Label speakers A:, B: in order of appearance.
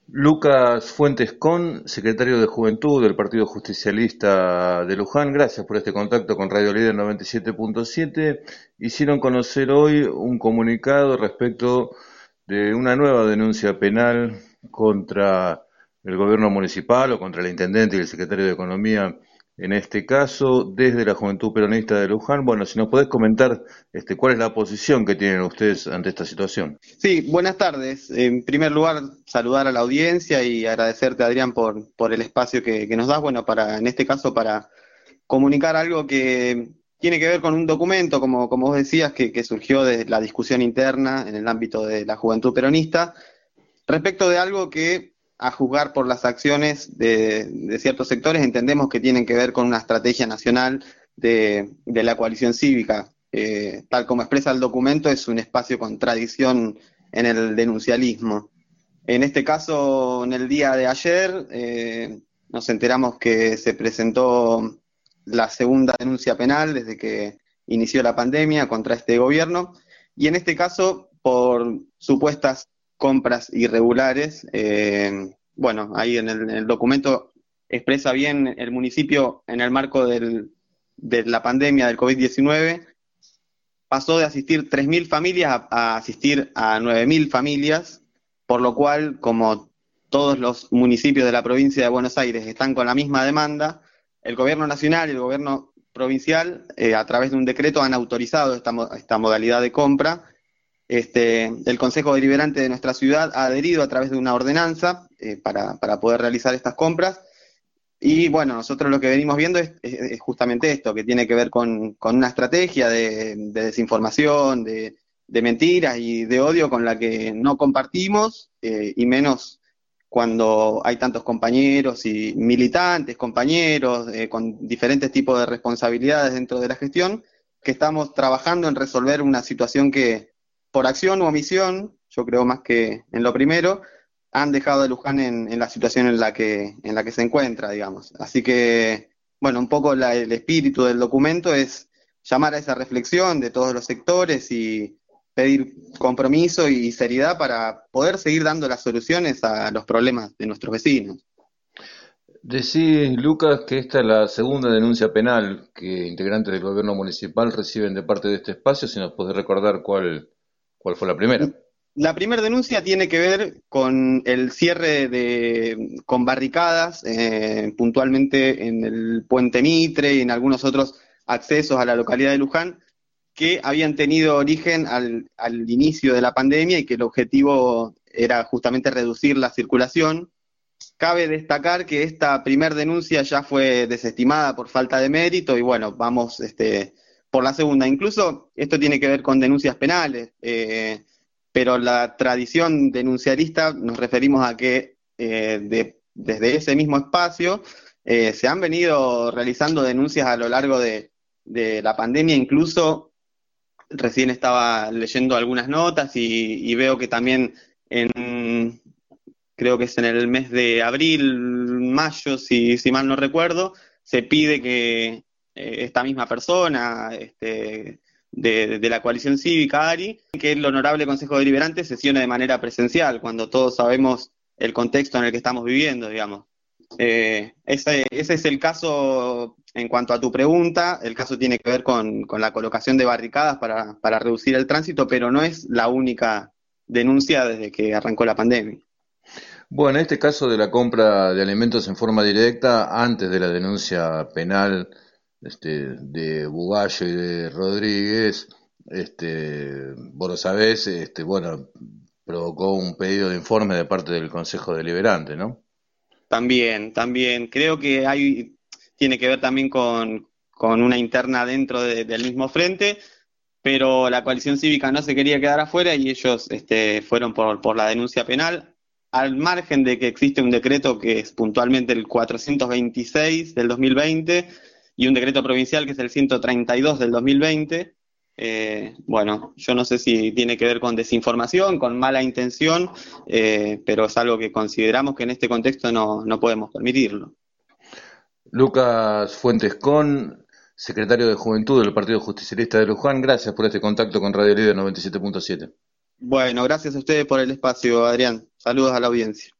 A: Lucas Fuentes Con, secretario de Juventud del Partido Justicialista de Luján, gracias por este contacto con Radio Líder 97.7. Hicieron conocer hoy un comunicado respecto de una nueva denuncia penal contra el gobierno municipal o contra el intendente y el secretario de Economía, en este caso, desde la Juventud Peronista de Luján. Bueno, si nos podés comentar cuál es la posición que tienen ustedes ante esta situación.
B: Sí, buenas tardes. En primer lugar, saludar a la audiencia y agradecerte, Adrián, por el espacio que nos das, bueno, en este caso, para comunicar algo que tiene que ver con un documento, como vos decías, que surgió de la discusión interna en el ámbito de la juventud peronista, respecto de algo que, a juzgar por las acciones de ciertos sectores, entendemos que tienen que ver con una estrategia nacional de la coalición cívica. Tal como expresa el documento, es un espacio con tradición en el denuncialismo. En este caso, en el día de ayer, nos enteramos que se presentó la segunda denuncia penal desde que inició la pandemia contra este gobierno, y en este caso por supuestas compras irregulares. Bueno, ahí en el documento expresa bien el municipio en el marco de la pandemia del COVID-19, pasó de asistir 3.000 familias a asistir a 9.000 familias, por lo cual, como todos los municipios de la provincia de Buenos Aires están con la misma demanda, el gobierno nacional y el gobierno provincial, a través de un decreto, han autorizado esta modalidad de compra. El Consejo Deliberante de nuestra ciudad ha adherido a través de una ordenanza para poder realizar estas compras. Y bueno, nosotros lo que venimos viendo es justamente esto, que tiene que ver con una estrategia de desinformación, de mentiras y de odio con la que no compartimos, y menos cuando hay tantos compañeros y militantes, compañeros, con diferentes tipos de responsabilidades dentro de la gestión, que estamos trabajando en resolver una situación que, por acción u omisión, yo creo más que en lo primero, han dejado a Luján en la situación en la que se encuentra, digamos. Así que, bueno, un poco el espíritu del documento es llamar a esa reflexión de todos los sectores y pedir compromiso y seriedad para poder seguir dando las soluciones a los problemas de nuestros vecinos.
A: Decís, Lucas, que esta es la segunda denuncia penal que integrantes del gobierno municipal reciben de parte de este espacio. Si nos podés recordar cuál fue la primera.
B: La primera denuncia tiene que ver con el cierre con barricadas, puntualmente en el Puente Mitre y en algunos otros accesos a la localidad de Luján, que habían tenido origen al inicio de la pandemia y que el objetivo era justamente reducir la circulación. Cabe destacar que esta primera denuncia ya fue desestimada por falta de mérito y bueno, vamos por la segunda. Incluso esto tiene que ver con denuncias penales, pero la tradición denunciarista nos referimos a que desde ese mismo espacio se han venido realizando denuncias a lo largo de la pandemia. Incluso recién estaba leyendo algunas notas y veo que también creo que es en el mes de abril, mayo, si mal no recuerdo, se pide que esta misma persona, de la coalición cívica, ARI, que el Honorable Consejo Deliberante sesione de manera presencial, cuando todos sabemos el contexto en el que estamos viviendo, digamos. Ese es el caso en cuanto a tu pregunta. El caso tiene que ver con la colocación de barricadas para reducir el tránsito, pero no es la única denuncia desde que arrancó la pandemia.
A: Bueno, en este caso de la compra de alimentos en forma directa, antes de la denuncia penal de Bugallo y de Rodríguez, vos lo sabés, bueno, provocó un pedido de informe de parte del Consejo Deliberante, ¿no?
B: También. Creo que tiene que ver también con una interna dentro del mismo frente, pero la coalición cívica no se quería quedar afuera y ellos fueron por la denuncia penal, al margen de que existe un decreto que es puntualmente el 426 del 2020 y un decreto provincial que es el 132 del 2020. Bueno, yo no sé si tiene que ver con desinformación, con mala intención, pero es algo que consideramos que en este contexto no podemos permitirlo.
A: Lucas Fuentes Con, secretario de Juventud del Partido Justicialista de Luján, gracias por este contacto con Radio Líder 97.7.
B: Bueno, gracias a ustedes por el espacio, Adrián. Saludos a la audiencia.